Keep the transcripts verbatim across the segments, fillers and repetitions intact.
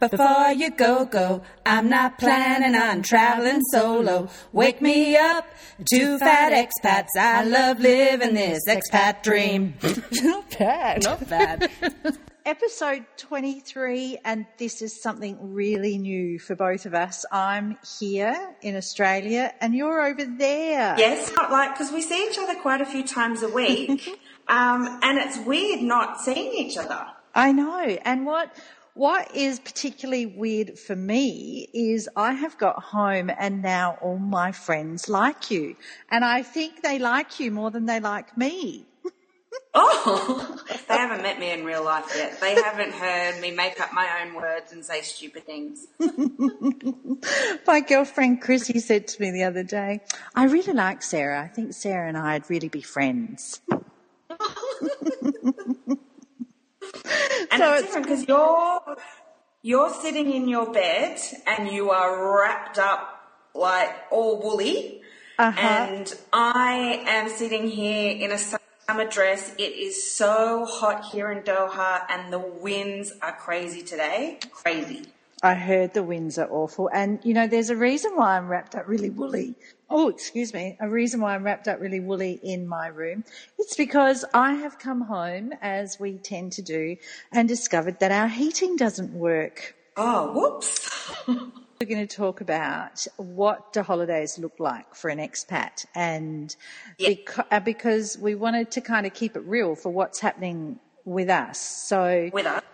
before you go, go. I'm not planning on traveling solo. Wake me up, two fat expats. I love living this expat dream. Not bad. Not bad. Episode twenty-three, and this is something really new for both of us. I'm here in Australia and you're over there. Yes, not like, because we see each other quite a few times a week, um, and it's weird not seeing each other. I know. And what what is particularly weird for me is I have got home and now all my friends like you, and I think they like you more than they like me. Oh, they haven't met me in real life yet. They haven't heard me make up my own words and say stupid things. My girlfriend Chrissy said to me the other day, I really like Sarah. I think Sarah and I'd really be friends. And So it's different because you're, you're sitting in your bed and you are wrapped up like all woolly. Uh-huh. And I am sitting here in a summer dress. It is so hot here in Doha and the winds are crazy today. Crazy. I heard the winds are awful. And, you know, there's a reason why I'm wrapped up really woolly. Oh, excuse me. A reason why I'm wrapped up really woolly in my room. It's because I have come home, as we tend to do, and discovered that our heating doesn't work. Oh, whoops. We're going to talk about what the holidays look like for an expat, and Yeah. beca- uh, because we wanted to kind of keep it real for what's happening with us. So With us.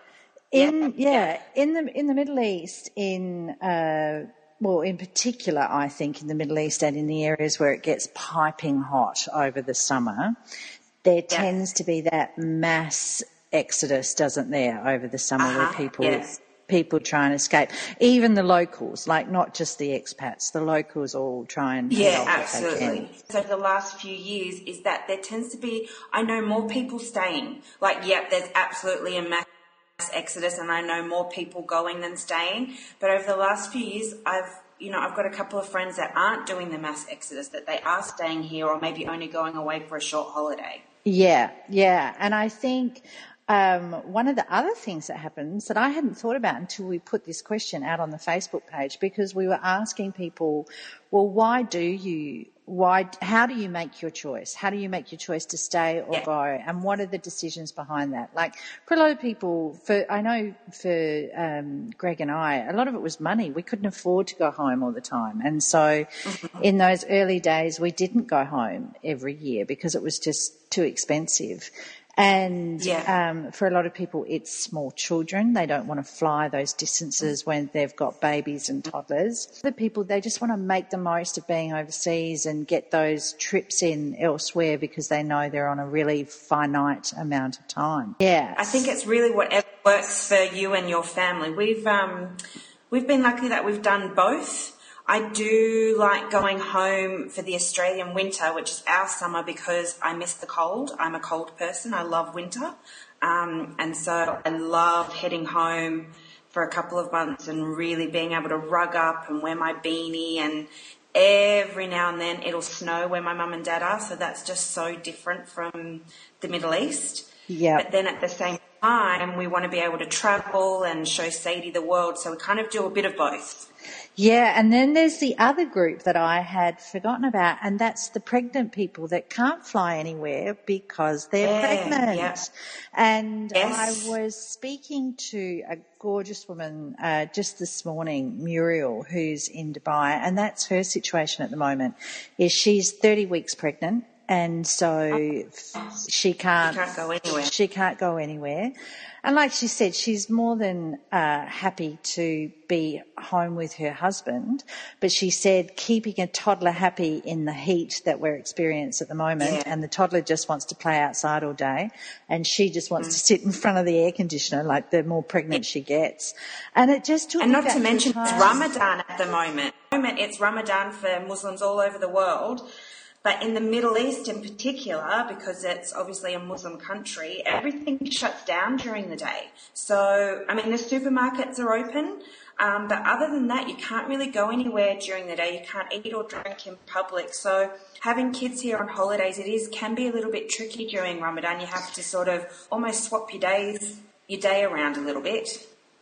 in yeah, in the in the Middle East, in uh, well, in particular, I think in the Middle East and in the areas where it gets piping hot over the summer, there tends to be that mass exodus, doesn't there, over the summer where Uh-huh, people yes. people try and escape. Even the locals, like not just the expats, the locals all try and Yeah, help if they can. absolutely. So the last few years is that there tends to be, I know more people staying. Like, yep, there's absolutely a mass exodus and I know more people going than staying. But over the last few years, I've, you know, I've got a couple of friends that aren't doing the mass exodus, that they are staying here or maybe only going away for a short holiday. Yeah, yeah. And I think um, one of the other things that happens that I hadn't thought about until we put this question out on the Facebook page, because we were asking people, well, why do you, why, how do you make your choice? How do you make your choice to stay or Yeah. go? And what are the decisions behind that? Like for a lot of people, for, I know for um, Greg and I, a lot of it was money. We couldn't afford to go home all the time. And so in those early days, we didn't go home every year because it was just too expensive. And Yeah. um, for a lot of people, it's small children. They don't want to fly those distances when they've got babies and toddlers. Other people, they just want to make the most of being overseas and get those trips in elsewhere because they know they're on a really finite amount of time. Yeah. I think it's really whatever works for you and your family. We've um, we've been lucky that we've done both. I do like going home for the Australian winter, which is our summer, because I miss the cold. I'm a cold person. I love winter. Um, and so I love heading home for a couple of months and really being able to rug up and wear my beanie, and every now and then it'll snow where my mum and dad are. So that's just so different from the Middle East. Yeah. But then at the same time, we want to be able to travel and show Sadie the world. So we kind of do a bit of both. Yeah, and then there's the other group that I had forgotten about, and that's the pregnant people that can't fly anywhere because they're Yeah, pregnant. yeah. And Yes. I was speaking to a gorgeous woman uh, just this morning, Muriel, who's in Dubai, and that's her situation at the moment, is she's thirty weeks pregnant. And so f- she can't, She can't go anywhere. She can't go anywhere. And like she said, she's more than uh, happy to be home with her husband. But she said keeping a toddler happy in the heat that we're experiencing at the moment, Yeah. and the toddler just wants to play outside all day, and she just wants to sit in front of the air conditioner, like the more pregnant she gets. And it just took And me not back to mention times- it's Ramadan at the moment. At the moment, it's Ramadan for Muslims all over the world. But in the Middle East in particular, because it's obviously a Muslim country, everything shuts down during the day. So, I mean, the supermarkets are open, um, but other than that, you can't really go anywhere during the day. You can't eat or drink in public. So having kids here on holidays, it is can be a little bit tricky during Ramadan. You have to sort of almost swap your days, your day around a little bit.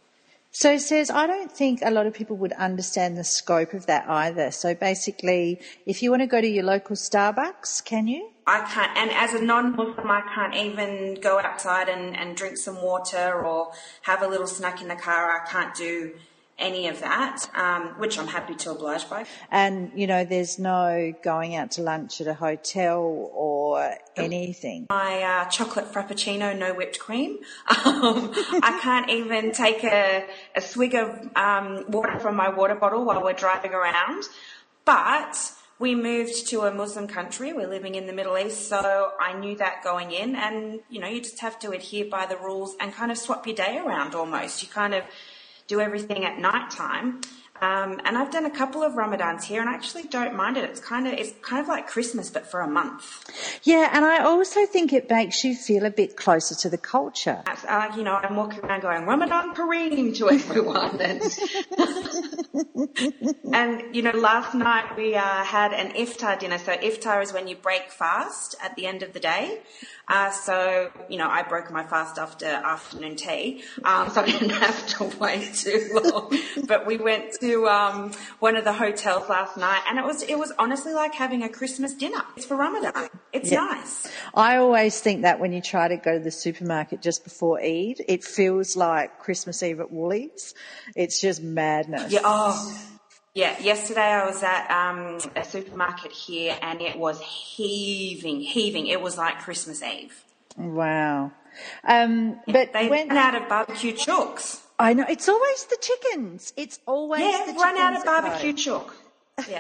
So it says, I don't think a lot of people would understand the scope of that either. So basically, if you want to go to your local Starbucks, can you? I can't, and as a non-Muslim, I can't even go outside and, and drink some water or have a little snack in the car. I can't do any of that, um, which I'm happy to oblige by. And, you know, there's no going out to lunch at a hotel or anything. My uh, chocolate frappuccino, no whipped cream. Um, I can't even take a, a swig of um, water from my water bottle while we're driving around. But we moved to a Muslim country. We're living in the Middle East, so I knew that going in. And, you know, you just have to adhere by the rules and kind of swap your day around almost. You kind of do everything at night time. Um, and I've done a couple of Ramadans here and I actually don't mind it. It's kind of, it's kind of like Christmas, but for a month. Yeah. And I also think it makes you feel a bit closer to the culture. Uh, you know, I'm walking around going, Ramadan Kareem to everyone. And, and, you know, last night we uh, had an iftar dinner. So iftar is when you break fast at the end of the day. Uh, so, you know, I broke my fast after afternoon tea, um, so I didn't have to wait too long. But we went to um, one of the hotels last night, and it was it was honestly like having a Christmas dinner. It's for Ramadan. It's yeah. nice. I always think that when you try to go to the supermarket just before Eid, it feels like Christmas Eve at Woolies. It's just madness. Yeah. Oh. Yeah, yesterday I was at um, a supermarket here and it was heaving, heaving. It was like Christmas Eve. Wow. Um, but they when, run out of barbecue chooks. I know, it's always the chickens. It's always yeah, the chickens. run out of barbecue chook. Yeah.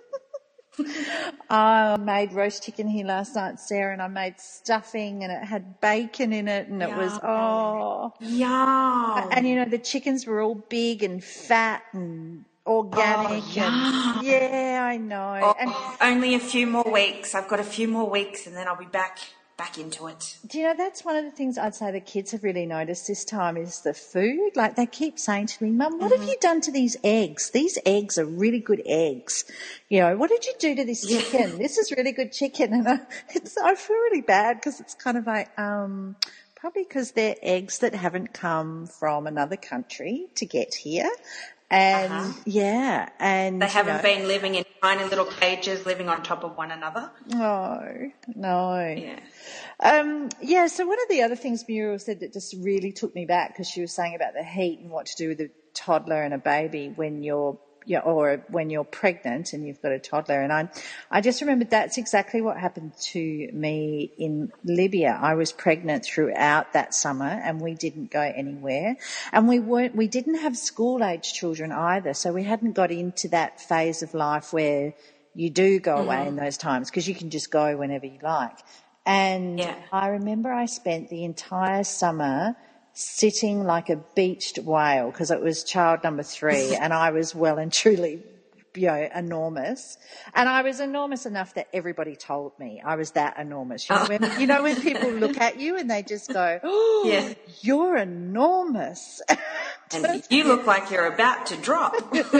I made roast chicken here last night, Sarah, and I made stuffing and it had bacon in it and it Yum. was, oh. Yum. And, you know, the chickens were all big and fat and organic. Oh, yeah. And, yeah, I know. Oh, and, only a few more weeks. I've got a few more weeks and then I'll be back back into it. Do you know, that's one of the things I'd say the kids have really noticed this time is the food. Like they keep saying to me, Mum, what mm-hmm. have you done to these eggs? These eggs are really good eggs. You know, what did you do to this yeah. chicken? This is really good chicken. And I, it's, I feel really bad because it's kind of like, um, probably because they're eggs that haven't come from another country to get here. And uh-huh. yeah, and they haven't you know, been living in tiny little cages, living on top of one another. No, no. Yeah. Um, yeah. So one of the other things Muriel said that just really took me back because she was saying about the heat and what to do with a toddler and a baby when you're, yeah, or when you're pregnant and you've got a toddler. And I, I just remembered that's exactly what happened to me in Libya. I was pregnant throughout that summer and we didn't go anywhere. And we weren't, we didn't have school age children either. So we hadn't got into that phase of life where you do go away mm-hmm. in those times because you can just go whenever you like. And yeah. I remember I spent the entire summer sitting like a beached whale because it was child number three and I was well and truly, you know, enormous. And I was enormous enough that everybody told me I was that enormous. You know, oh. when, you know, when people look at you and they just go, oh, yeah. you're enormous. And you look like you're about to drop.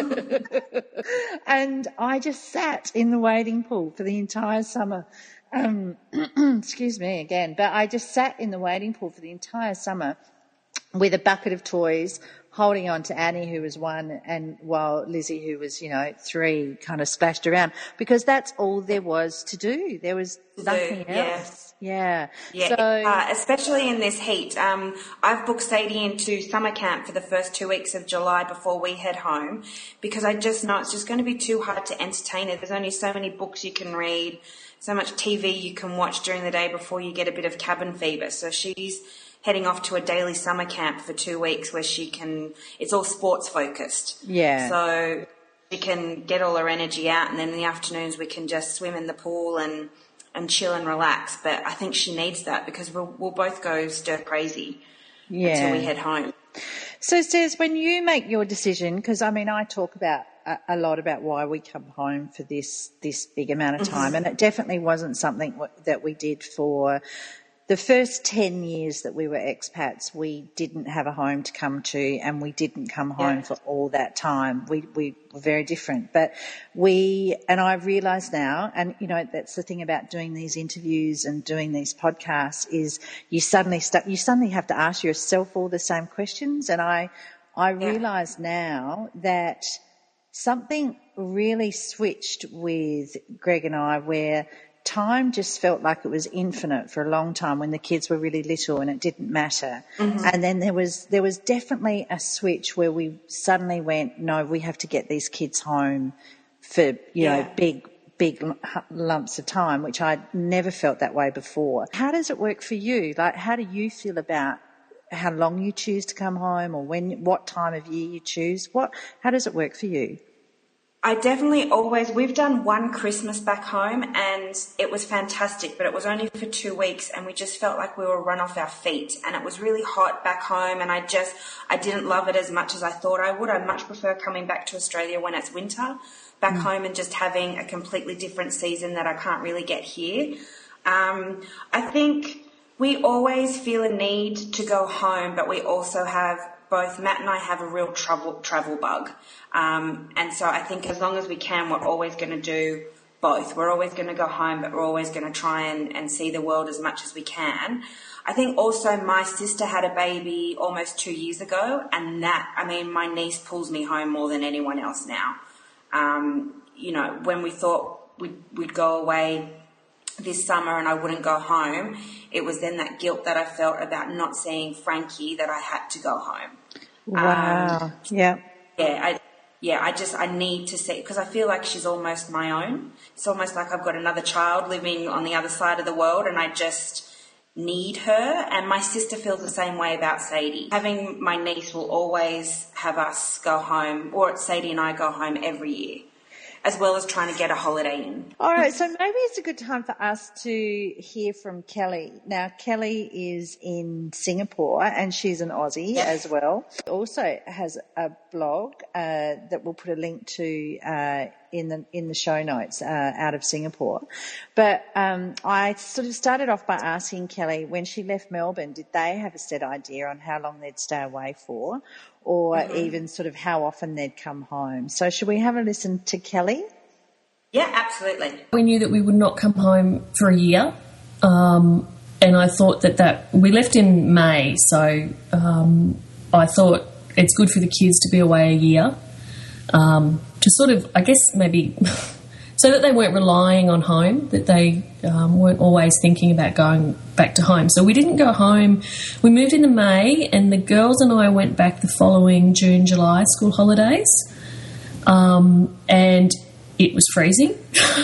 And I just sat in the wading pool for the entire summer. Um, excuse me again, but I just sat in the wading pool for the entire summer with a bucket of toys, holding on to Annie, who was one, and while Lizzie, who was, you know, three, kind of splashed around, because that's all there was to do. There was nothing do, else. Yeah. Yeah, so, uh, especially in this heat. Um, I've booked Sadie into summer camp for the first two weeks of July before we head home because I just know it's just going to be too hard to entertain her. There's only so many books you can read, so much T V you can watch during the day before you get a bit of cabin fever. So she's heading off to a daily summer camp for two weeks where she can, it's all sports focused. Yeah. So she can get all her energy out and then in the afternoons we can just swim in the pool and, and chill and relax. But I think she needs that because we'll, we'll both go stir crazy yeah. until we head home. So, Stairs, when you make your decision, because, I mean, I talk about a, a lot about why we come home for this, this big amount of time, mm-hmm. and it definitely wasn't something w- that we did for the first ten years that we were expats. We didn't have a home to come to and we didn't come home yeah. for all that time. We, we were very different. But we, and I realise now, and, you know, that's the thing about doing these interviews and doing these podcasts is you suddenly start, you suddenly have to ask yourself all the same questions. And I, I realise now that something really switched with Greg and I where time just felt like it was infinite for a long time when the kids were really little and it didn't matter. Mm-hmm. And then there was there was definitely a switch where we suddenly went, no, we have to get these kids home for, you yeah. know, big, big lumps of time, which I'd never felt that way before. How does it work for you? Like, how do you feel about how long you choose to come home or when, what time of year you choose? What, how does it work for you? I definitely always, we've done one Christmas back home and it was fantastic, but it was only for two weeks and we just felt like we were run off our feet and it was really hot back home and I just, I didn't love it as much as I thought I would. I much prefer coming back to Australia when it's winter back mm. home and just having a completely different season that I can't really get here. Um, I think we always feel a need to go home, but we also have both Matt and I have a real travel travel bug. Um, and so I think as long as we can, we're always going to do both. We're always going to go home, but we're always going to try and, and see the world as much as we can. I think also my sister had a baby almost two years ago, and that, I mean, my niece pulls me home more than anyone else now. Um, you know, when we thought we'd, we'd go away this summer and I wouldn't go home, it was then that guilt that I felt about not seeing Frankie that I had to go home. Wow. Um, yeah. Yeah, I, yeah, I just, I need to see, because I feel like she's almost my own. It's almost like I've got another child living on the other side of the world and I just need her. And my sister feels the same way about Sadie. Having my niece will always have us go home, or Sadie and I go home every year, as well as trying to get a holiday in. All right, so maybe it's a good time for us to hear from Kelly. Now, Kelly is in Singapore and she's an Aussie yes. as well. Also has a blog uh, that we'll put a link to uh, in the in the show notes uh, out of Singapore. But um, I sort of started off by asking Kelly, when she left Melbourne, did they have a set idea on how long they'd stay away for? Or mm-hmm. even sort of how often they'd come home. So should we have a listen to Kelly? Yeah, absolutely. We knew that we would not come home for a year, um, and I thought that, that we left in May, so um, I thought it's good for the kids to be away a year, um, to sort of, I guess, maybe so that they weren't relying on home, that they um, weren't always thinking about going back to home. So we didn't go home. We moved into May and the girls and I went back the following June, July school holidays, um, and it was freezing.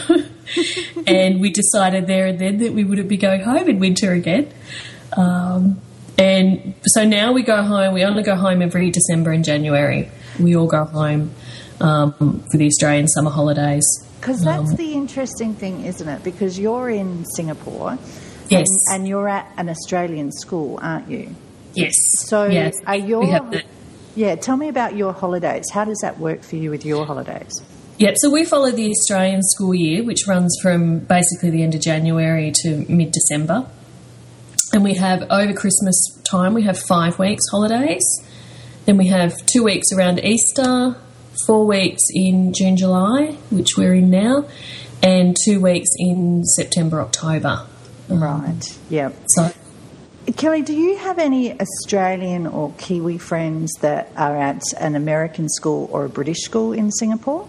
And we decided there and then that we wouldn't be going home in winter again. Um, and so now we go home. We only go home every December and January. We all go home um, for the Australian summer holidays. Because that's um, the interesting thing, isn't it? Because you're in Singapore. Yes. And, and you're at an Australian school, aren't you? Yes. So yes. are your... Yeah, tell me about your holidays. How does that work for you with your holidays? Yep, so we follow the Australian school year, which runs from basically the end of January to mid-December. And we have, over Christmas time, we have five weeks holidays. Then we have two weeks around Easter, four weeks in June, July, which we're in now, and two weeks in September, October. Right, yep. So, Kelly, do you have any Australian or Kiwi friends that are at an American school or a British school in Singapore?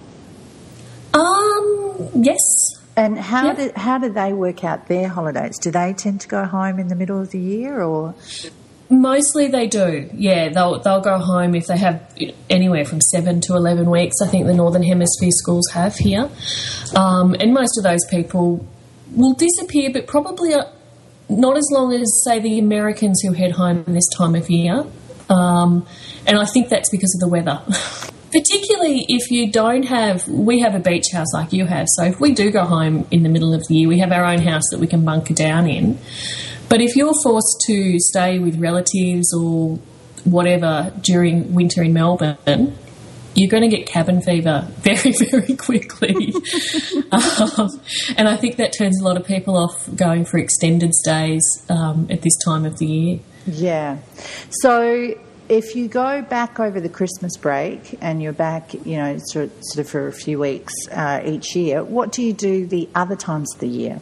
Um, yes. And how yep. do how do they work out their holidays? Do they tend to go home in the middle of the year, or? Mostly they do, yeah. They'll they'll go home if they have anywhere from seven to eleven weeks. I think the Northern Hemisphere schools have here, um, and most of those people will disappear, but probably not as long as, say, the Americans who head home this time of year. Um, and I think that's because of the weather. Particularly if you don't have, we have a beach house like you have, so if we do go home in the middle of the year, we have our own house that we can bunker down in. But if you're forced to stay with relatives or whatever during winter in Melbourne, you're going to get cabin fever very, very quickly. um, and I think that turns a lot of people off going for extended stays um, at this time of the year. Yeah. So if you go back over the Christmas break and you're back, you know, sort of, sort of for a few weeks uh, each year, what do you do the other times of the year?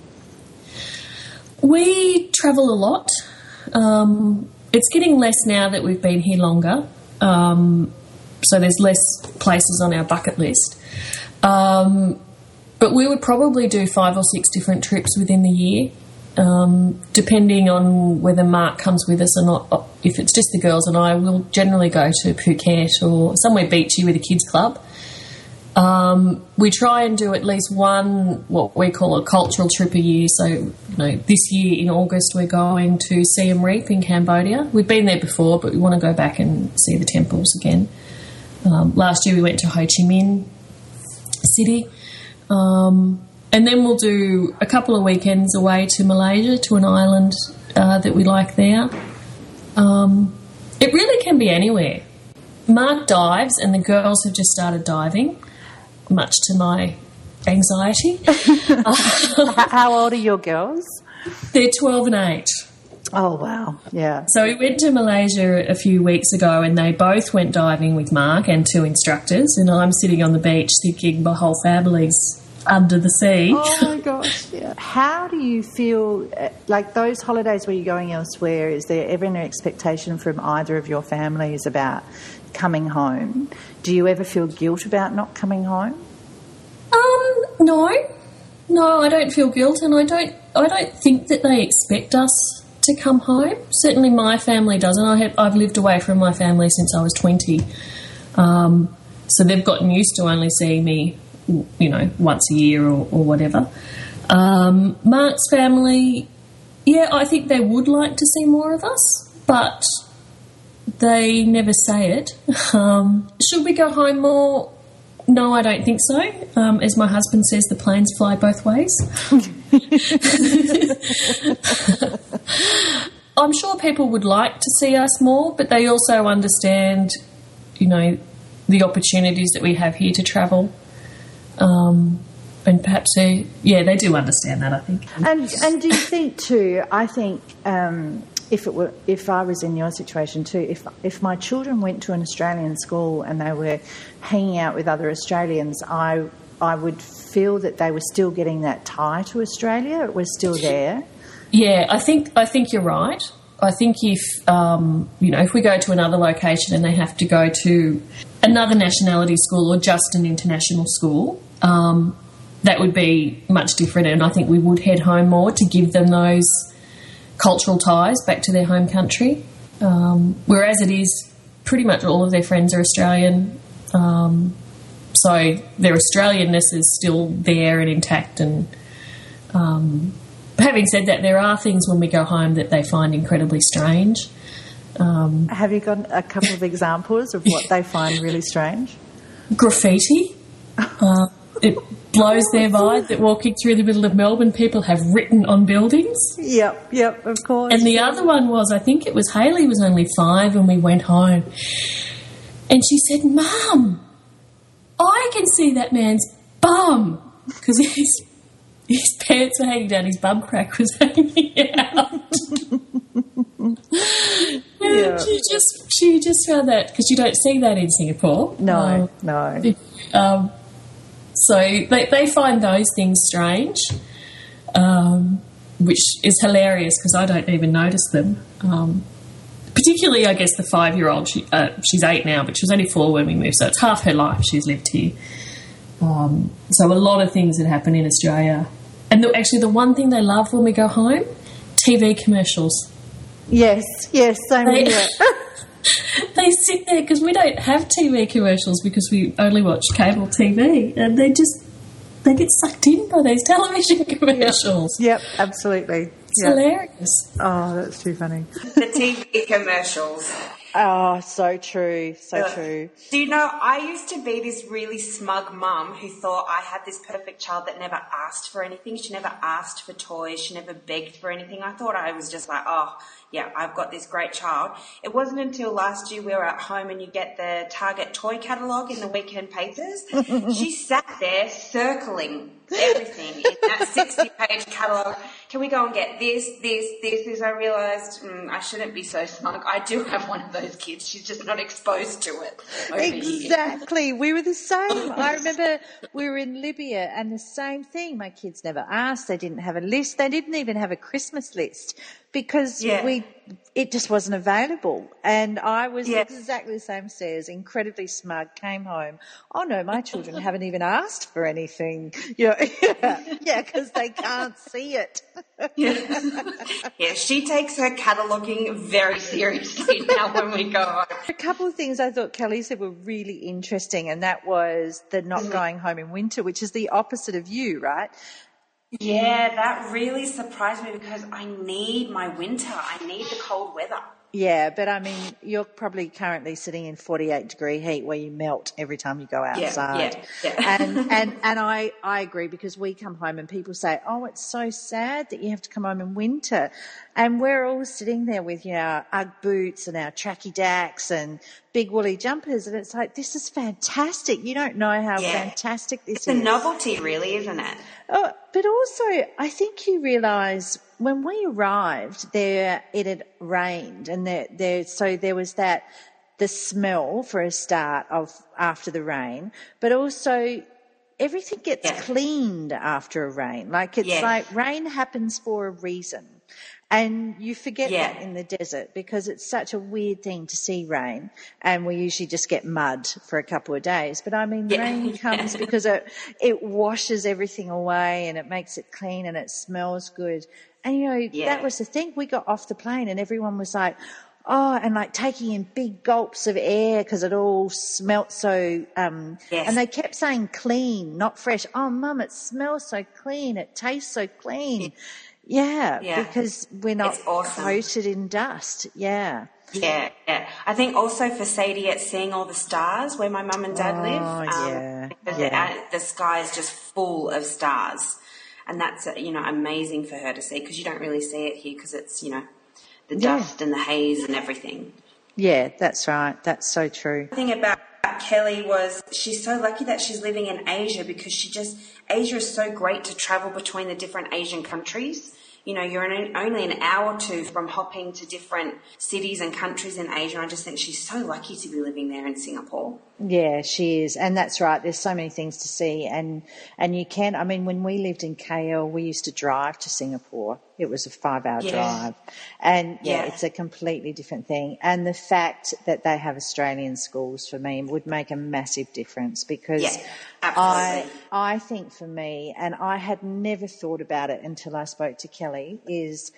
We travel a lot. Um, it's getting less now that we've been here longer. Um, so there's less places on our bucket list. Um, but we would probably do five or six different trips within the year, um, depending on whether Mark comes with us or not. If it's just the girls and I, we'll generally go to Phuket or somewhere beachy with a kids club. Um, we try and do at least one, what we call a cultural trip a year. So, you know, this year in August we're going to Siem Reap in Cambodia. We've been there before, but we want to go back and see the temples again. Um, last year we went to Ho Chi Minh City. Um, and then we'll do a couple of weekends away to Malaysia, to an island uh, that we like there. Um, it really can be anywhere. Mark dives and the girls have just started diving, much to my anxiety. How old are your girls? They're twelve and eight. Oh, wow. Yeah. So we went to Malaysia a few weeks ago and they both went diving with Mark and two instructors, and I'm sitting on the beach thinking my whole family's under the sea. Oh, my gosh, yeah. How do you feel, like those holidays where you're going elsewhere, is there ever an expectation from either of your families about coming home? Do you ever feel guilt about not coming home? Um, no. No, I don't feel guilt, and I don't I don't think that they expect us to come home. Certainly my family doesn't. I have, I've lived away from my family since I was twenty. Um, so they've gotten used to only seeing me, you know, once a year or, or whatever. Um, Mark's family, yeah, I think they would like to see more of us, but they never say it. Um, should we go home more? No, I don't think so. Um, as my husband says, the planes fly both ways. I'm sure people would like to see us more, but they also understand, you know, the opportunities that we have here to travel. Um, and perhaps they, yeah, they do understand that, I think. And and do you think too? I think um, if it were, if I was in your situation too, if if my children went to an Australian school and they were hanging out with other Australians, I I would feel that they were still getting that tie to Australia. It was still there. Yeah, I think I think you're right. I think if um, you know, if we go to another location and they have to go to another nationality school or just an international school, um, that would be much different, and I think we would head home more to give them those cultural ties back to their home country. Um, whereas it is, pretty much all of their friends are Australian, um, so their Australianness is still there and intact. And um, having said that, there are things when we go home that they find incredibly strange. Um, Have you got a couple of examples of what they find really strange? Graffiti. Uh, it blows their mind that walking through the middle of Melbourne, people have written on buildings. Yep, yep, of course. And the other one was, I think it was Hayley was only five when we went home. And she said, Mum, I can see that man's bum. Because his, his pants were hanging down, his bum crack was hanging out. Yeah. She just she just found that, because you don't see that in Singapore. No, um, no. Um, so they, they find those things strange, um, which is hilarious because I don't even notice them. Um, particularly, I guess, the five-year-old. She, uh, she's eight now, but she was only four when we moved, so it's half her life she's lived here. Um, so a lot of things that happen in Australia. And the, actually the one thing they love when we go home, T V commercials. Yes, yes, same they, here. They sit there because we don't have T V commercials because we only watch cable T V, and they just they get sucked in by these television commercials. Yep, yep, absolutely. It's yep. hilarious. Oh, that's too funny. The T V commercials. Oh, so true, so Ugh. true. Do you know, I used to be this really smug mum who thought I had this perfect child that never asked for anything. She never asked for toys. She never begged for anything. I thought I was just like, oh, yeah, I've got this great child. It wasn't until last year we were at home and you get the Target toy catalogue in the weekend papers. She sat there circling everything in that sixty-page catalogue. Can we go and get this, this, this? This, I realised mm, I shouldn't be so smug. I do have one of those kids. She's just not exposed to it. Exactly. Here. We were the same. I remember we were in Libya and the same thing. My kids never asked. They didn't have a list. They didn't even have a Christmas list. because Yeah. we it just wasn't available. And I was Yeah. exactly the same as Sarah's, incredibly smug, came home. Oh, no, my children haven't even asked for anything. Yeah, yeah, because they can't see it. Yeah. Yeah, she takes her cataloguing very seriously now when we go home. A couple of things I thought Kelly said were really interesting, and that was the not going home in winter, which is the opposite of you, right? Yeah, that really surprised me because I need my winter. I need the cold weather. Yeah, but I mean, you're probably currently sitting in forty-eight degree heat where you melt every time you go outside. Yeah, yeah, yeah. and and and I, I agree, because we come home and people say, oh, it's so sad that you have to come home in winter. And we're all sitting there with, you know, our Ugg boots and our tracky dacks and big woolly jumpers. And it's like, this is fantastic. You don't know how Yeah. fantastic this It's is. a novelty, really, isn't it? Oh, but also, I think you realise when we arrived there, it had rained, and there, there, so there was that the smell for a start of after the rain, but also everything gets Yeah. cleaned after a rain. Like it's Yeah. like rain happens for a reason. And you forget Yeah. that in the desert, because it's such a weird thing to see rain, and we usually just get mud for a couple of days. But I mean, Yeah. rain comes because it it washes everything away and it makes it clean and it smells good. And you know, Yeah. that was the thing. We got off the plane and everyone was like, oh, and like taking in big gulps of air because it all smelt so, um, Yes. and they kept saying clean, not fresh. Oh, Mum, it smells so clean. It tastes so clean. Yeah, Yeah. because we're not It's awesome. coated in dust. Yeah. Yeah, yeah. I think also for Sadie, it's seeing all the stars where my mum and dad Oh, live. yeah, The, yeah. the sky is just full of stars. And that's, uh, you know, amazing for her to see, because you don't really see it here because it's, you know, the Yeah. dust and the haze and everything. Yeah, that's right. That's so true. The thing about Kelly was she's so lucky that she's living in Asia, because she just, Asia is so great to travel between the different Asian countries. You know, you're an, only an hour or two from hopping to different cities and countries in Asia. I just think she's so lucky to be living there in Singapore. Yeah, she is. And that's right. There's so many things to see. And, and you can, I mean, when we lived in K L, we used to drive to Singapore. It was a five hour Yeah. drive. And yeah, Yeah. it's a completely different thing. And the fact that they have Australian schools for me would make a massive difference, because Yeah, I, absolutely. I think for me, and I had never thought about it until I spoke to Kelly, is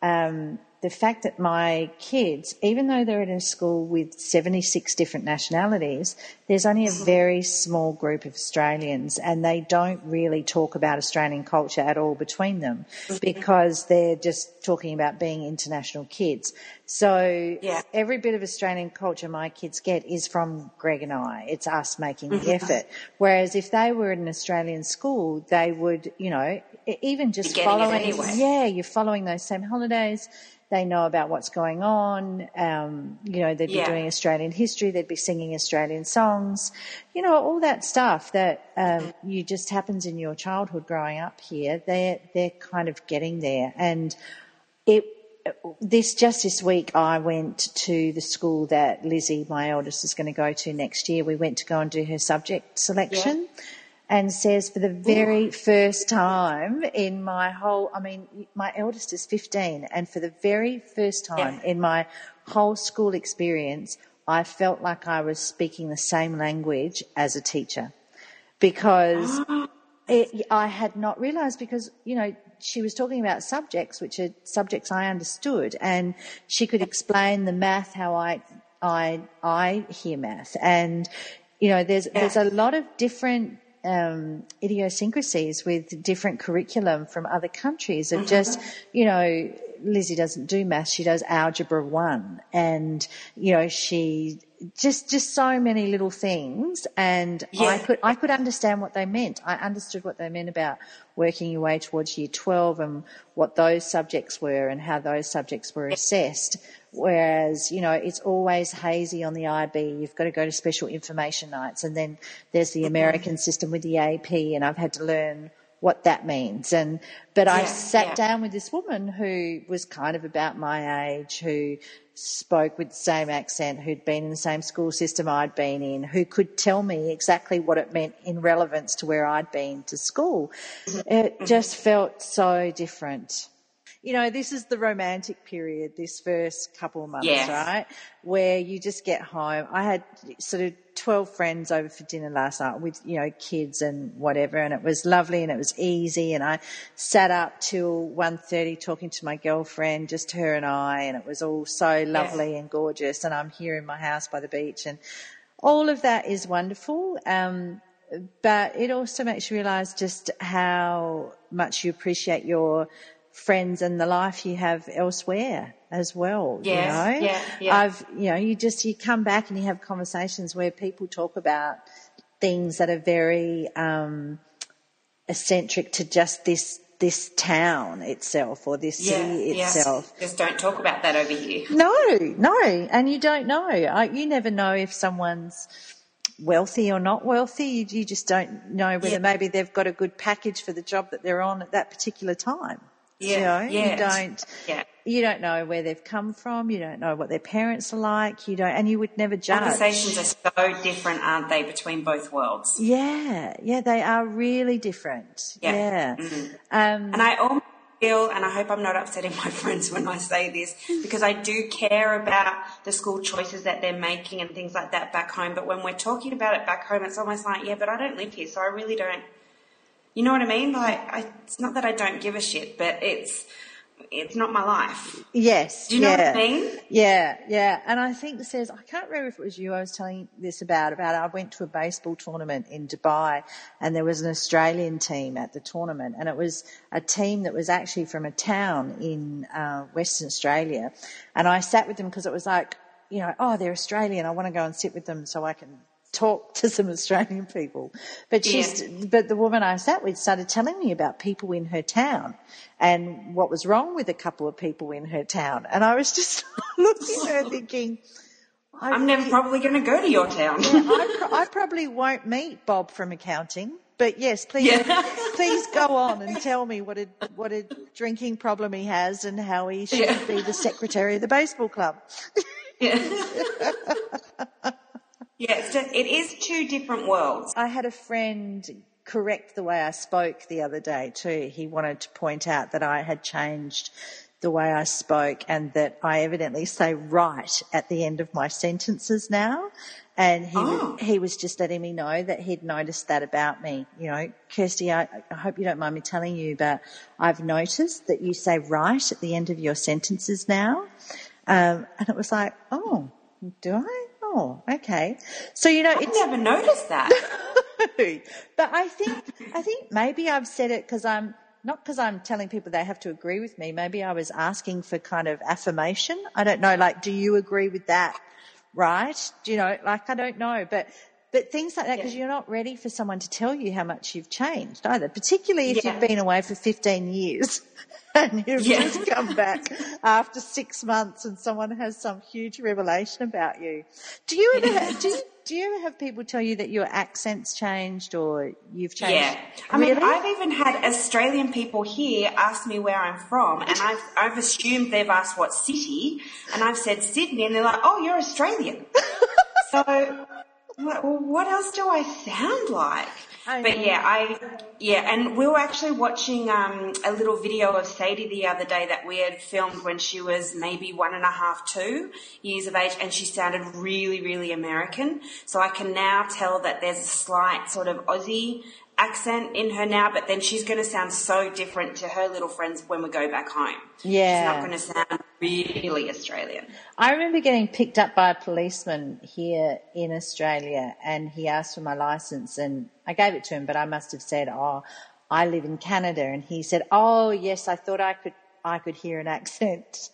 um, the fact that my kids, even though they're in a school with seventy-six different nationalities, there's only a very small group of Australians, and they don't really talk about Australian culture at all between them, because they're just talking about being international kids. So Yeah. every bit of Australian culture my kids get is from Greg and I. It's us making the effort. Whereas if they were in an Australian school, they would, you know, e- even just Be getting it following, anyway. yeah, you're following those same holidays. They know about what's going on. Um, you know, they'd be Yeah. doing Australian history. They'd be singing Australian songs. You know, all that stuff that um, you just happens in your childhood growing up here. They're they're kind of getting there. And it this just this week, I went to the school that Lizzie, my eldest, is going to go to next year. We went to go and do her subject selection. And says, for the very first time in my whole, I mean, my eldest is fifteen, and for the very first time Yeah. in my whole school experience, I felt like I was speaking the same language as a teacher, because it, I had not realised, because, you know, she was talking about subjects, which are subjects I understood, and she could explain the math, how I, I, I hear math. And, you know, there's, there's a lot of different um, idiosyncrasies with different curriculum from other countries of just, you know, Lizzie doesn't do maths, she does algebra one, and, you know, she just, just so many little things, and Yeah. I could, I could understand what they meant. I understood what they meant about working your way towards year twelve and what those subjects were and how those subjects were assessed. Whereas, you know, it's always hazy on the I B. You've got to go to special information nights, and then there's the American system with the A P, and I've had to learn what that means. And but I Yeah, sat yeah. down with this woman who was kind of about my age, who spoke with the same accent, who'd been in the same school system I'd been in, who could tell me exactly what it meant in relevance to where I'd been to school. It just felt so different. you know, this is the romantic period, this first couple of months, Yes. right? Where you just get home. I had sort of twelve friends over for dinner last night with, you know, kids and whatever, and it was lovely and it was easy, and I sat up till one thirty talking to my girlfriend, just her and I, and it was all so lovely Yeah. and gorgeous, and I'm here in my house by the beach, and all of that is wonderful. Um, but it also makes you realise just how much you appreciate your friends and the life you have elsewhere as well. Yes, you know, yeah, yeah. I've, you know, you just, you come back and you have conversations where people talk about things that are very, um, eccentric to just this, this town itself or this Yeah, city yeah. itself. Just don't talk about that over here. No, no, and you don't know. I, you never know if someone's wealthy or not wealthy. You, you just don't know whether Yeah. maybe they've got a good package for the job that they're on at that particular time. Yeah, you know, yeah. you don't. Yeah. You don't know where they've come from. You don't know what their parents are like. You don't, and you would never judge. Conversations are so different, aren't they, between both worlds? Yeah, yeah, they are really different. Yeah. Yeah. Mm. Um, And I almost feel, and I hope I'm not upsetting my friends when I say this, because I do care about the school choices that they're making and things like that back home. But when we're talking about it back home, it's almost like, yeah, but I don't live here, so I really don't. You know what I mean? Like, I, it's not that I don't give a shit, but it's it's not my life. Yes. Do you know yeah. what I mean? Yeah, yeah. And I think it says, I can't remember if it was you I was telling this about, about I went to a baseball tournament in Dubai and there was an Australian team at the tournament, and it was a team that was actually from a town in uh, Western Australia. And I sat with them because it was like, you know, oh, they're Australian. I want to go and sit with them so I can talk to some Australian people. But she's, Yeah. but the woman I sat with started telling me about people in her town and what was wrong with a couple of people in her town. And I was just looking at her thinking, I, I'm never probably going to go to your town. yeah, I, pro- I probably won't meet Bob from accounting. But yes, please, Yeah. please go on and tell me what a what a drinking problem he has and how he should Yeah. be the secretary of the baseball club. Yeah. Yeah, it's just, it is two different worlds. I had a friend correct the way I spoke the other day too. He wanted to point out that I had changed the way I spoke and that I evidently say right at the end of my sentences now. And he Oh. was, he was just letting me know that he'd noticed that about me. You know, Kirsty, I, I hope you don't mind me telling you, but I've noticed that you say right at the end of your sentences now. Um, and it was like, oh, do I? Oh, okay. So, you know, I it's, never noticed that. but I think, I think maybe I've said it because I'm, not because I'm telling people they have to agree with me. Maybe I was asking for kind of affirmation. I don't know, like, do you agree with that? Right? Do you know, like, I don't know, but, but things like that, because Yeah. you're not ready for someone to tell you how much you've changed either, particularly if Yeah. you've been away for fifteen years and you've Yeah. just come back after six months and someone has some huge revelation about you. Do you ever, have, do you, do you ever have people tell you that your accent's changed or you've changed? Yeah. I mean, Really? I've even had Australian people here ask me where I'm from, and I've, I've assumed they've asked what city, and I've said Sydney, and they're like, oh, you're Australian. So, I'm like, well, what else do I sound like? I But know. yeah, I, yeah, and we were actually watching um, a little video of Sadie the other day that we had filmed when she was maybe one and a half, two years of age, and she sounded really, really American. So I can now tell that there's a slight sort of Aussie accent in her now, but then she's going to sound so different to her little friends when we go back home. Yeah. She's not going to sound really Australian. I remember getting picked up by a policeman here in Australia, and he asked for my license, and I gave it to him, but I must have said, oh, I live in Canada. And he said, oh, yes, I thought I could, I could hear an accent.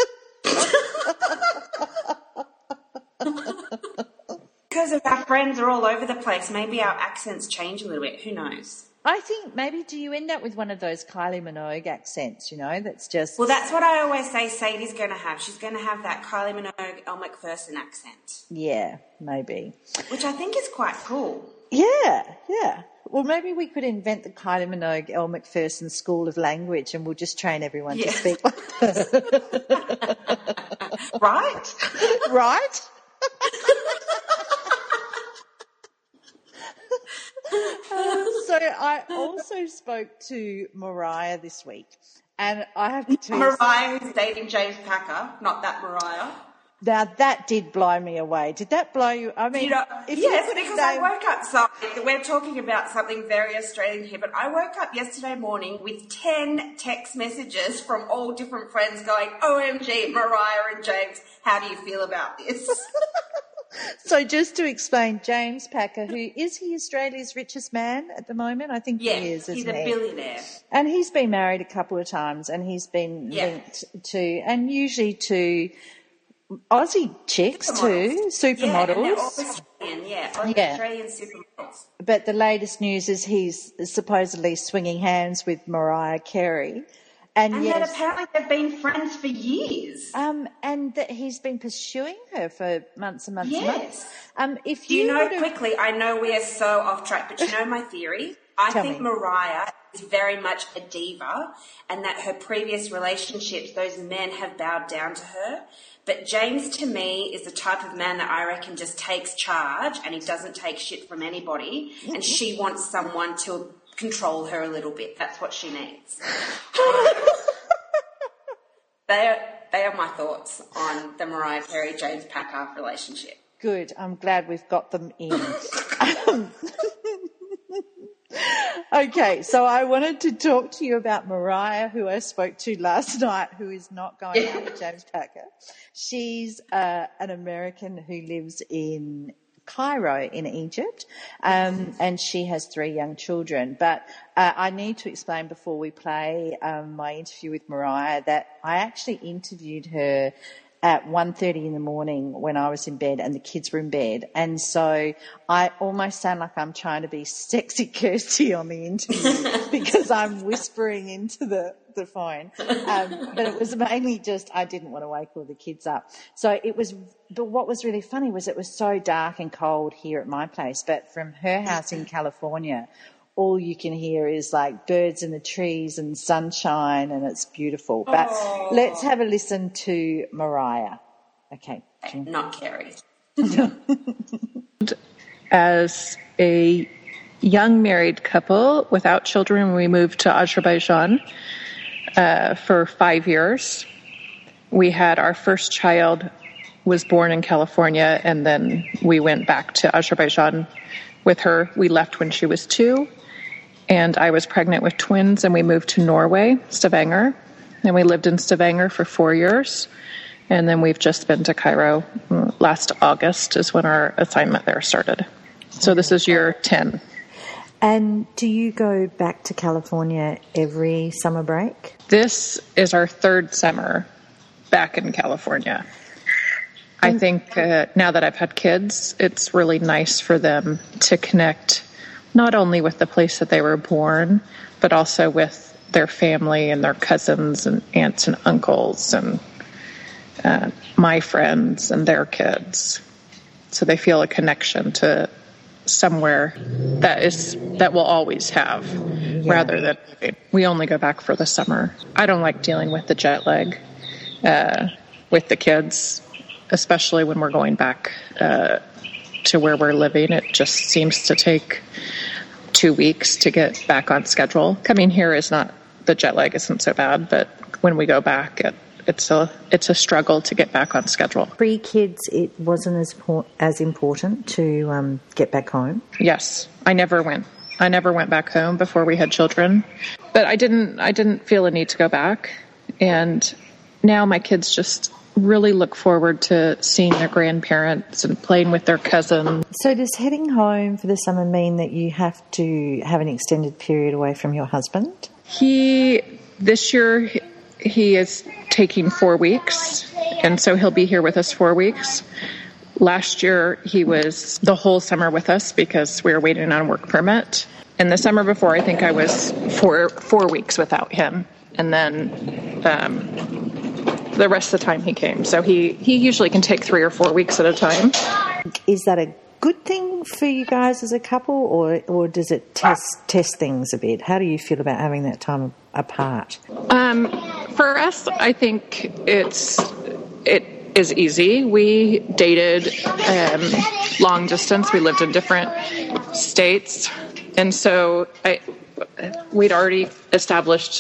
Because of our friends are all over the place, maybe our accents change a little bit. Who knows? I think maybe do you end up with one of those Kylie Minogue accents, you know, that's just... Well, that's what I always say Sadie's going to have. She's going to have that Kylie Minogue, Elle Macpherson accent, Yeah, maybe. which I think is quite cool. Yeah, yeah. Well, maybe we could invent the Kylie Minogue, Elle Macpherson School of Language, and we'll just train everyone Yeah. to speak like that. Right? Right? So I also spoke to Mariah this week, And I have to tell you, Mariah who's dating James Packer, not that Mariah. now that did blow me away. Did that blow you? I mean, You know, if yes, you could because name- I woke up, so we're talking about something very Australian here, but I woke up yesterday morning with ten text messages from all different friends going, O M G, Mariah and James, how do you feel about this? So just to explain, James Packer, who is he Australia's richest man at the moment? I think Yeah, he is, isn't he's a he? billionaire. And he's been married a couple of times, and he's been Yeah. linked to, and usually to Aussie chicks too, Yeah, and they're all supermodels. Australian, yeah, all Yeah. Australian supermodels. But the latest news is he's supposedly swinging hands with Mariah Carey. And, And yes, that apparently they've been friends for years. um, and that he's been pursuing her for months and months and months. Yes. Um, if Do you, you know, would've- quickly, I know we are so off track, but you know my theory? I Tell think me. Mariah is very much a diva and that her previous relationships, those men have bowed down to her. But James, to me, is the type of man that I reckon just takes charge and he doesn't take shit from anybody. And she wants someone to control her a little bit. That's what she needs. they, are, they are my thoughts on the Mariah Carey-James Packer relationship. Good. I'm glad we've got them in. Um, okay, so I wanted to talk to you about Mariah, who I spoke to last night, who is not going out with James Packer. She's uh, an American who lives in Cairo in Egypt, um, and she has three young children. But uh, I need to explain before we play um, my interview with Mariah that I actually interviewed her at one thirty in the morning when I was in bed and the kids were in bed. And so I almost sound like I'm trying to be sexy Kirsty on the interview because I'm whispering into the, the phone. Um, but it was mainly just I didn't want to wake all the kids up. So it was, but what was really funny was it was so dark and cold here at my place. But from her house in California, all you can hear is like birds in the trees and sunshine, and it's beautiful. But Aww. Let's have a listen to Mariah. Okay. Not Carrie. As a young married couple without children, we moved to Azerbaijan uh, for five years. We had our first child was born in California, and then we went back to Azerbaijan with her. We left when she was two. And I was pregnant with twins, and we moved to Norway, Stavanger. And we lived in Stavanger for four years. And then we've just been to Cairo. Last August is when our assignment there started. So this is year ten. And do you go back to California every summer break? This is our third summer back in California. I think uh, now that I've had kids, it's really nice for them to connect not only with the place that they were born, but also with their family and their cousins and aunts and uncles and uh, my friends and their kids. So they feel a connection to somewhere that is that we'll always have, yeah. Rather than we only go back for the summer. I don't like dealing with the jet lag uh, with the kids, especially when we're going back uh, to where we're living. It just seems to take two weeks to get back on schedule. Coming here is not, the jet lag isn't so bad, but when we go back, it, it's a it's a struggle to get back on schedule. Pre-kids, it wasn't as as important to um, get back home? Yes, I never went. I never went back home before we had children, but I didn't. I didn't feel a need to go back, and now my kids just really look forward to seeing their grandparents and playing with their cousins. So does heading home for the summer mean that you have to have an extended period away from your husband? He, this year, he is taking four weeks, and so he'll be here with us four weeks. Last year, he was the whole summer with us because we were waiting on a work permit. And the summer before, I think I was four, four weeks without him. And then um, the rest of the time he came. So he, he usually can take three or four weeks at a time. Is that a good thing for you guys as a couple, or or does it test test things a bit? How do you feel about having that time apart? Um, for us, I think it's it is easy. We dated um, long distance. We lived in different states, and so I, we'd already established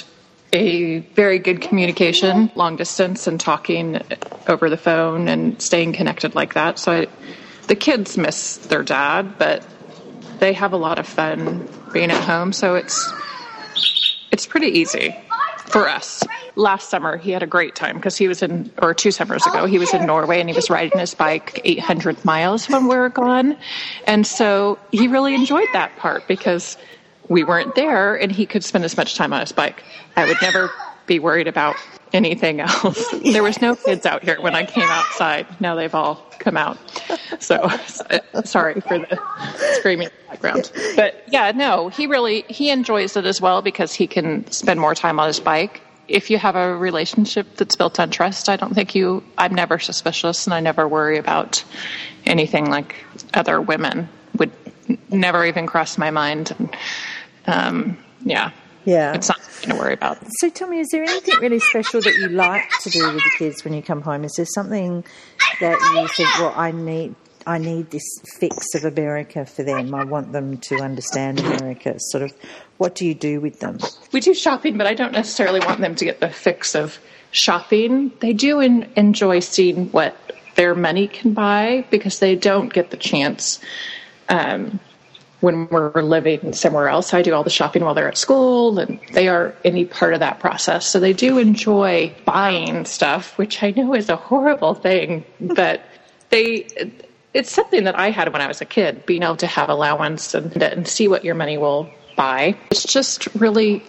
a very good communication, long distance, and talking over the phone and staying connected like that. So I, the kids miss their dad, but they have a lot of fun being at home. So it's it's pretty easy for us. Last summer, he had a great time because he was in, or two summers ago, he was in Norway and he was riding his bike eight hundred miles when we were gone. And so he really enjoyed that part because we weren't there and he could spend as much time on his bike. I would never be worried about anything else. There was no kids out here when I came outside. Now they've all come out. So sorry for the screaming in the background. But yeah, no, he really, he enjoys it as well because he can spend more time on his bike. If you have a relationship that's built on trust, I don't think you, I'm never suspicious and I never worry about anything like other women would never even cross my mind. And, um, yeah. Yeah. It's not something to worry about. So tell me, is there anything really special that you like to do with the kids when you come home? Is there something that you think, well, I need I need this fix of America for them. I want them to understand America. Sort of, what do you do with them? We do shopping, but I don't necessarily want them to get the fix of shopping. They do in, enjoy seeing what their money can buy because they don't get the chance um, when we're living somewhere else. I do all the shopping while they're at school, and they are any part of that process. So they do enjoy buying stuff, which I know is a horrible thing, but they... It's something that I had when I was a kid, being able to have allowance and, and see what your money will buy. It's just really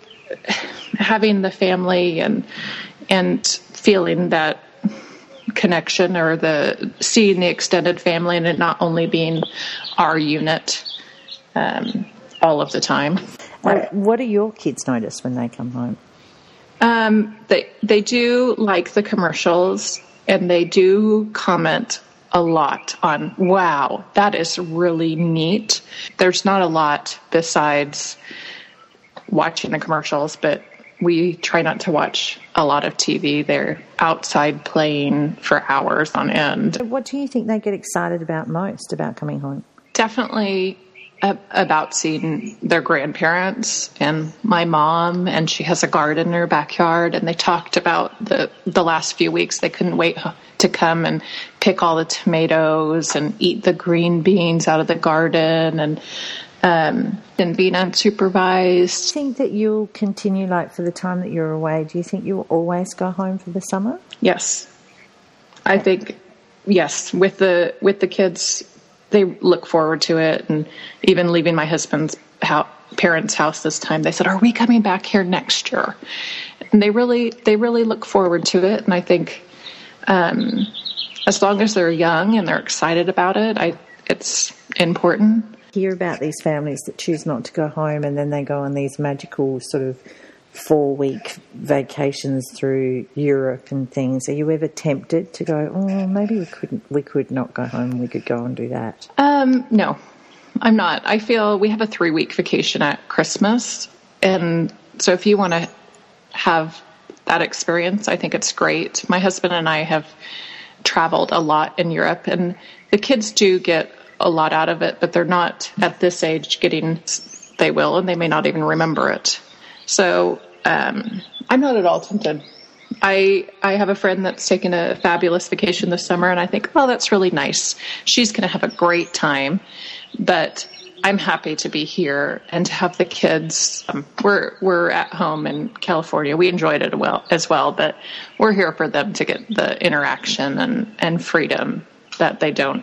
having the family and and feeling that connection, or the seeing the extended family, and it not only being our unit um, all of the time. Uh, what do your kids notice when they come home? Um, they they do like the commercials, and they do comment a lot on, wow, that is really neat. There's not a lot besides watching the commercials, but we try not to watch a lot of T V. They're outside playing for hours on end. What do you think they get excited about most about coming home? Definitely about seeing their grandparents and my mom, and she has a garden in her backyard, and they talked about the the last few weeks. They couldn't wait to come and pick all the tomatoes and eat the green beans out of the garden, and um, and being unsupervised. Do you think that you'll continue, like, for the time that you're away? Do you think you'll always go home for the summer? Yes, I think yes. With the with the kids, they look forward to it. And even leaving my husband's house, parents' house this time, they said, "Are we coming back here next year?" And they really, they really look forward to it. And I think, um, as long as they're young and they're excited about it, I, it's important. Hear about these families that choose not to go home, and then they go on these magical sort of four-week vacations through Europe and things. Are you ever tempted to go, oh, maybe we couldn't, we could not go home, we could go and do that? Um, no, I'm not. I feel we have a three-week vacation at Christmas, and so if you want to have that experience, I think it's great. My husband and I have traveled a lot in Europe, and the kids do get a lot out of it, but they're not at this age getting, they will, and they may not even remember it. So um, I'm not at all tempted. I I have a friend that's taken a fabulous vacation this summer, and I think, oh, that's really nice. She's going to have a great time, but I'm happy to be here and to have the kids. Um, we're we're at home in California. We enjoyed it well as well, but we're here for them to get the interaction and, and freedom that they don't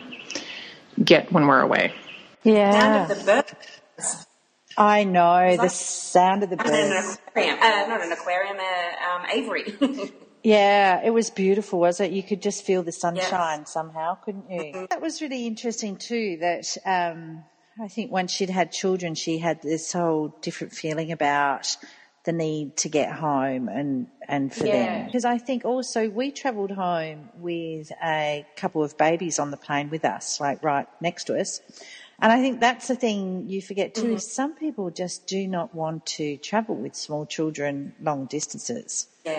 get when we're away. Yeah. Sound of the birds. I know, like, the sound of the birds. An aquarium, uh, not an aquarium, uh, um, aviary. Yeah, it was beautiful, was it? You could just feel the sunshine Yes. somehow, couldn't you? That was really interesting too, that um, I think once she'd had children, she had this whole different feeling about the need to get home and, and for Yeah. them. Because I think also we travelled home with a couple of babies on the plane with us, like right next to us. And I think that's the thing you forget too, Mm-hmm. is some people just do not want to travel with small children long distances. Yeah.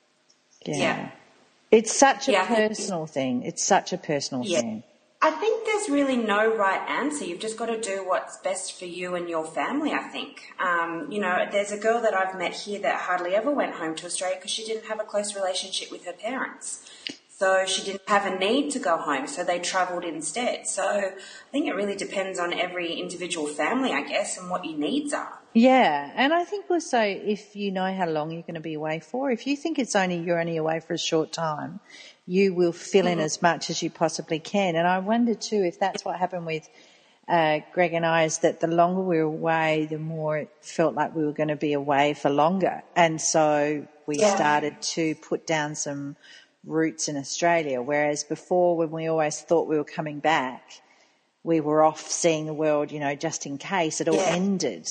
Yeah. Yeah. It's such a Yeah, I think- personal thing. It's such a personal Yeah. thing. I think there's really no right answer. You've just got to do what's best for you and your family, I think. Um, you know, there's a girl that I've met here that hardly ever went home to Australia because she didn't have a close relationship with her parents. So she didn't have a need to go home, so they travelled instead. So I think it really depends on every individual family, I guess, and what your needs are. Yeah, and I think also if you know how long you're going to be away for, if you think it's only you're only away for a short time, you will fill in as much as you possibly can. And I wonder too if that's what happened with uh, Greg and I, is that the longer we were away, the more it felt like we were going to be away for longer. And so we yeah. started to put down some roots in Australia, whereas before, when we always thought we were coming back, we were off seeing the world, you know, just in case it all yeah. ended.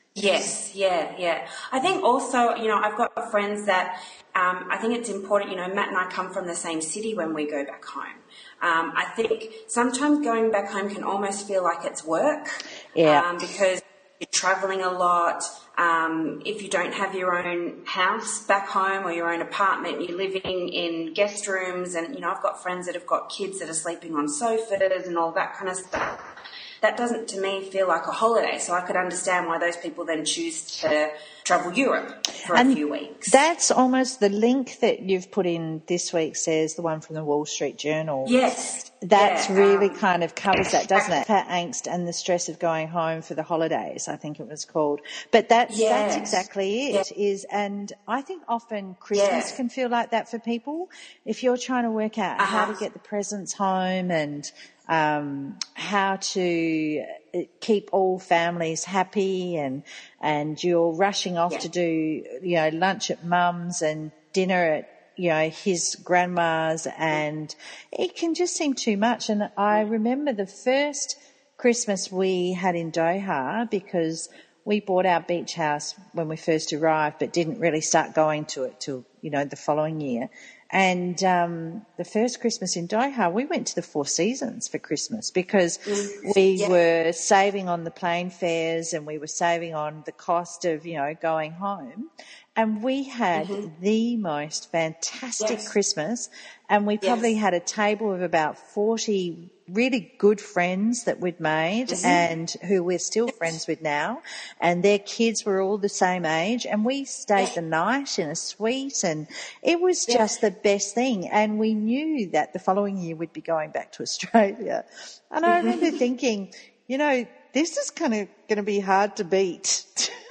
Yes, yeah, yeah. I think also, you know, I've got friends that um, I think it's important, you know, Matt and I come from the same city when we go back home. Um, I think sometimes going back home can almost feel like it's work yeah. um, because you're travelling a lot. Um, if you don't have your own house back home or your own apartment, you're living in guest rooms, and, you know, I've got friends that have got kids that are sleeping on sofas and all that kind of stuff. That doesn't, to me, feel like a holiday. So I could understand why those people then choose to travel Europe for and a few weeks. That's almost the link that you've put in this week, says the one from the Wall Street Journal. Yes. That's yeah, really um, kind of covers that, doesn't it? That angst and the stress of going home for the holidays, I think it was called. But that's, yes. that's exactly it, yes. is, and I think often Christmas yes. can feel like that for people. If you're trying to work out uh-huh. how to get the presents home and um, how to keep all families happy, and, and you're rushing off yeah. to do, you know, lunch at mum's and dinner at, you know, his grandma's, and it can just seem too much. And I remember the first Christmas we had in Doha, because we bought our beach house when we first arrived, but didn't really start going to it till, you know, the following year. And um, the first Christmas in Doha, we went to the Four Seasons for Christmas because we yeah. were saving on the plane fares, and we were saving on the cost of, you know, going home. And we had mm-hmm. the most fantastic yes. Christmas, and we probably yes. had a table of about forty really good friends that we'd made mm-hmm. and who we're still yes. friends with now, and their kids were all the same age, and we stayed yes. the night in a suite, and it was yes. just the best thing. And we knew that the following year we'd be going back to Australia. And I remember thinking, you know, this is kind of going to be hard to beat.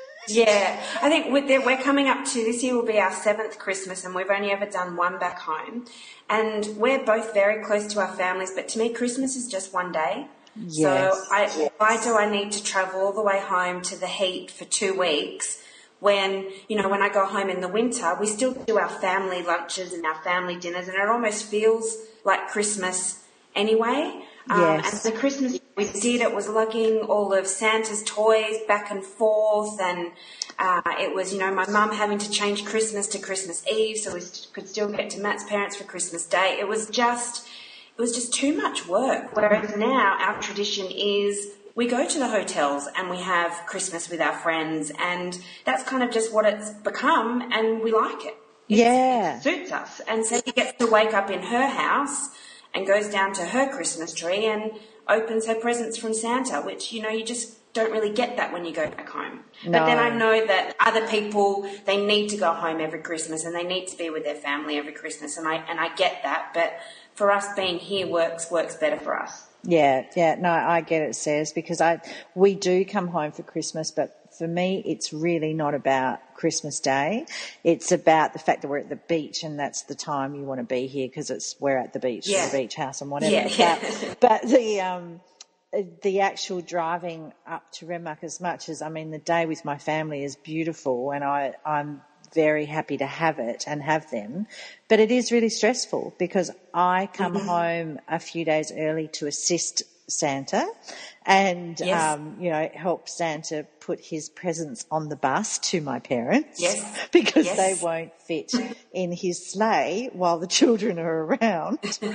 Yeah, I think we're, we're coming up to, this year will be our seventh Christmas, and we've only ever done one back home. And we're both very close to our families, but to me, Christmas is just one day. Yes. So I, why do I need to travel all the way home to the heat for two weeks when, you know, when I go home in the winter, we still do our family lunches and our family dinners, and it almost feels like Christmas anyway. Um, yes. And the Christmas we did, it was lugging all of Santa's toys back and forth, and uh, it was, you know, my mum having to change Christmas to Christmas Eve so we could still get to Matt's parents for Christmas Day. It was just, it was just too much work. Whereas now our tradition is we go to the hotels and we have Christmas with our friends, and that's kind of just what it's become, and we like it. It's, yeah. It suits us. And so she gets to wake up in her house and goes down to her Christmas tree and opens her presents from Santa, which, you know, you just don't really get that when you go back home. No. But then I know that other people, they need to go home every Christmas and they need to be with their family every Christmas, and I and I get that. But for us, being here works works better for us. Yeah, yeah, no, I get it, Says, because I we do come home for Christmas, but for me, it's really not about Christmas Day. It's about the fact that we're at the beach, and that's the time you want to be here because it's we're at the beach, yeah. the beach house, and whatever. Yeah, yeah. But, but the um, the actual driving up to Renmark, as much as I mean, the day with my family is beautiful, and I I'm very happy to have it and have them, but it is really stressful because I come mm-hmm. home a few days early to assist Santa and, yes. um, you know, help Santa put his presents on the bus to my parents yes. because yes. they won't fit in his sleigh while the children are around.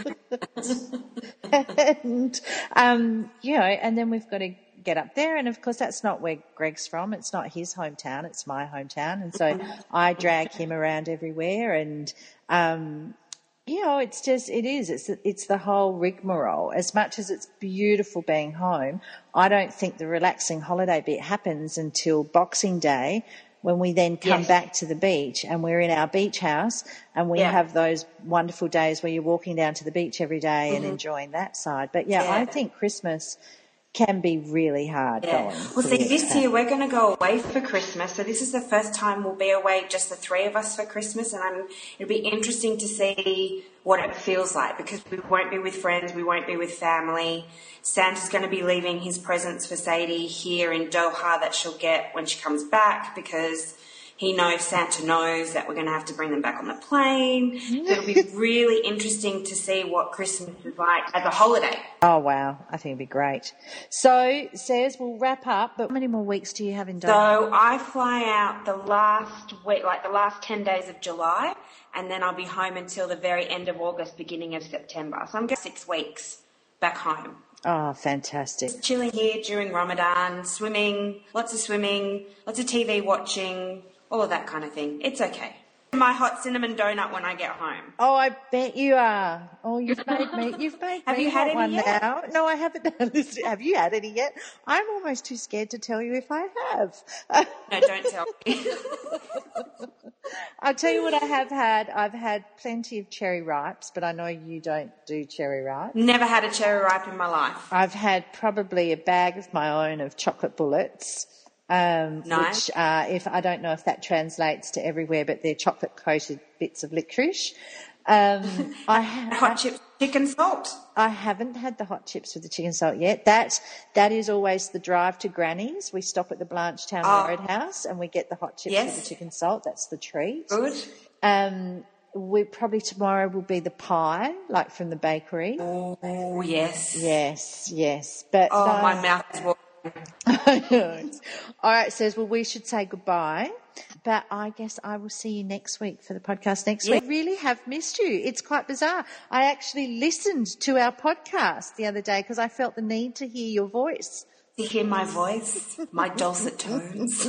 and, um, you know, and then we've got to get up there, and of course that's not where Greg's from. It's not his hometown, it's my hometown, and so I drag him around everywhere, and um You know, it's just, it is. It's it's the whole rigmarole. As much as it's beautiful being home, I don't think the relaxing holiday bit happens until Boxing Day, when we then come Yes. back to the beach and we're in our beach house and we Yeah. have those wonderful days where you're walking down to the beach every day Mm-hmm. and enjoying that side. But yeah, Yeah. I think Christmas can be really hard Yeah. going. Well, for see, the this expat. year we're going to go away for Christmas. So this is the first time we'll be away, just the three of us for Christmas, and I'm. It'll be interesting to see what it feels like, because we won't be with friends, we won't be with family. Santa's going to be leaving his presents for Sadie here in Doha that she'll get when she comes back, because he knows, Santa knows that we're going to have to bring them back on the plane. It'll be really interesting to see what Christmas is like as a holiday. Oh, wow. I think it'd be great. So, Says, we'll wrap up, but how many more weeks do you have in Doha? So I fly out the last week, like the last ten days of July, and then I'll be home until the very end of August, beginning of September. So I'm going six weeks back home. Oh, fantastic. Chilling here during Ramadan, swimming, lots of swimming, lots of T V watching, all of that kind of thing. It's okay. My hot cinnamon donut when I get home. Oh, I bet you are. Oh, you've made me. You've made Have me you had want any one yet? now. No, I haven't. Listen, have you had any yet? I'm almost too scared to tell you if I have. No, don't tell me. I'll tell you what I have had. I've had plenty of cherry ripes, but I know you don't do cherry ripe. Never had a cherry ripe in my life. I've had probably a bag of my own of chocolate bullets. Um, Nice. Which, uh, if I don't know if that translates to everywhere, but they're chocolate coated bits of licorice. Um, I have Hot chips, chicken salt. I haven't had the hot chips with the chicken salt yet. That that is always the drive to Granny's. We stop at the Blanchetown Oh. Roadhouse and we get the hot chips Yes. with the chicken salt. That's the treat. Good. Um, we probably tomorrow will be the pie, like from the bakery. Oh, yes. Yes, yes. But Oh, no, my mouth is watering. All right, Says, well, we should say goodbye. But I guess I will see you next week for the podcast next Yeah. week. I really have missed you. It's quite bizarre. I actually listened to our podcast the other day because I felt the need to hear your voice. To hear my voice, my dulcet tones.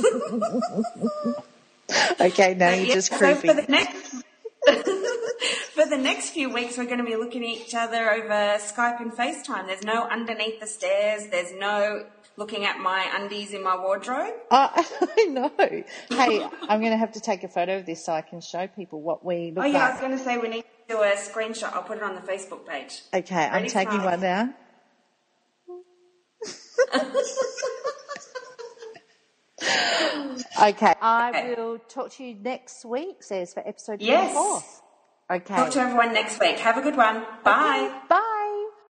Okay, now But you're yeah, just so creepy. for the next for the next few weeks, we're going to be looking at each other over Skype and FaceTime. There's no underneath the stairs. There's no looking at my undies in my wardrobe. Uh, I know. Hey, I'm going to have to take a photo of this so I can show people what we look Oh yeah, I was like. going to say we need to do a screenshot. I'll put it on the Facebook page. Okay, I'm Ready, taking smile. one now. Okay, I Okay. will talk to you next week, Says, for episode Yes. twenty-four. Okay. Talk to everyone next week. Have a good one. Bye. Bye.